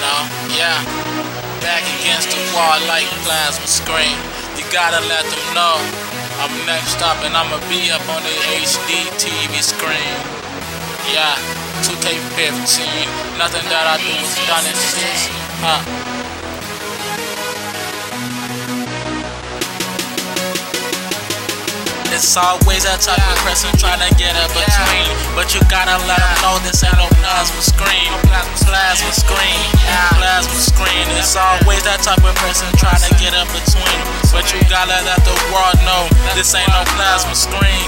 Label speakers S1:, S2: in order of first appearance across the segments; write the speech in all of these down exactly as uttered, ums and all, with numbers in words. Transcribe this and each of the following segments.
S1: know, yeah. Back against the wall like plasma screen. You gotta let them know I'm next up and I'ma be up on the H D T V screen. Yeah, two K fifteen. Nothing that I do is done in six. Huh. It's always that type of person trying to get in between, but you gotta let them know this ain't no plasma screen. Plasma screen, plasma screen. It's always that type of person trying to get in between, but you gotta let the world know this ain't no plasma screen.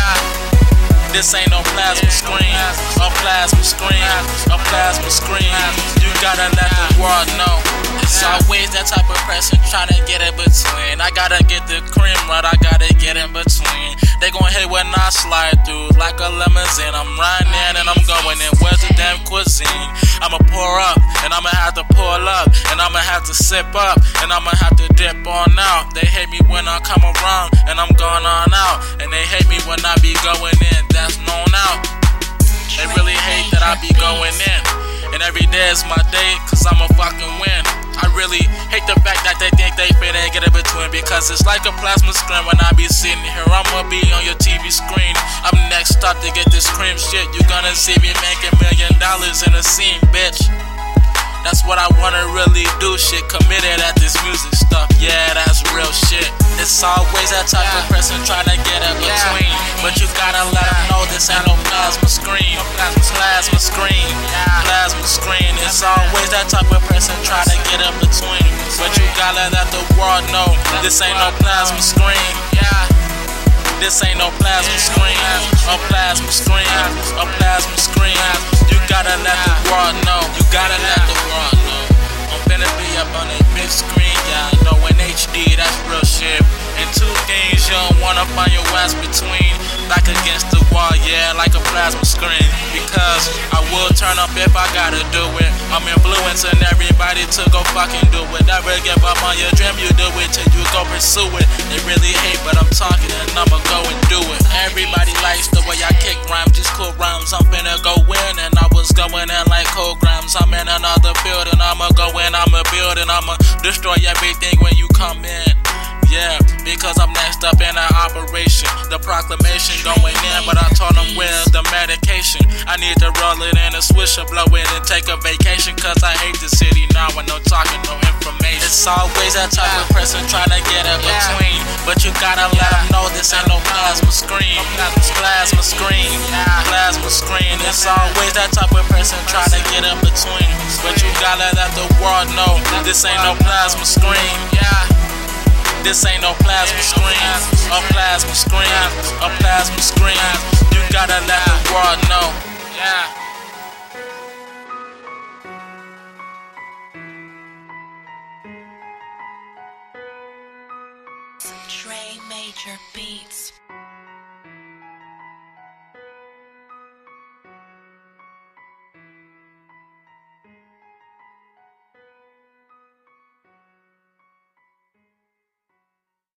S1: This ain't no plasma screen, a plasma screen, a plasma screen. You gotta let the world know. It's always that type of person trying to get in between. I gotta get the cream right, I gotta get in between. They gon' hate when I slide through like a limousine. I'm riding in and I'm going in. Where's the damn cuisine? I'ma pour up and I'ma have to pull up and I'ma have to sip up and I'ma have to dip on out. They hate me when I come around and I'm going on out, and they hate me when I be going in. That's known out. They really hate that I be going in, and every day is my day, cause I'ma fucking win. I really hate the fact that they think they fit and get in between, because it's like a plasma screen when I be sitting here. I'ma be on your T V screen. I'm next up to get this cream shit. You gonna see me make a million dollars in a scene, bitch. That's what I wanna really do, shit. Committed at this music stuff, yeah, that's real shit. It's always that type of person trying to get in between, but you gotta let them know this ain't no plasma screen. Plasma screen, plasma screen. It's always that type of person trying to get in between, but you gotta let the world know this ain't no plasma screen. This ain't no plasma screen, a plasma screen, a plasma screen. You gotta let the world know. You gotta let the world know. I'm finna be up on that big screen, yeah. I know in H D, that's real shit. And two things you don't wanna find your ass between, back against the wall, yeah, like a plasma screen. Because I will turn up if I gotta do it. I'm influencing everybody to go fucking do it. Never give up on your dream, you do it till you go pursue it. They really hate, but I'm talking and I'ma go and do it. Everybody likes the way I kick rhymes, just cool rhymes. I'm finna go in, and I was going in like cold grams. I'm in another building, I'ma go in, I'ma build, and I'ma destroy everything when you come in. Yeah, because I'm next up in an operation. The proclamation going in, but I told them where's the medication. I need to roll it in a swisher, blow it and take a vacation, cause I hate the city now when no talking, no information. It's always that type of person trying to get in between, but you gotta let them know this ain't no plasma screen. Plasma screen, plasma screen. It's always that type of person trying to get in between, but you gotta let the world know this ain't no plasma screen. This ain't no plasma screen, a plasma screen, a plasma screen. You gotta let the world know. Yeah.
S2: Dre Major Beats.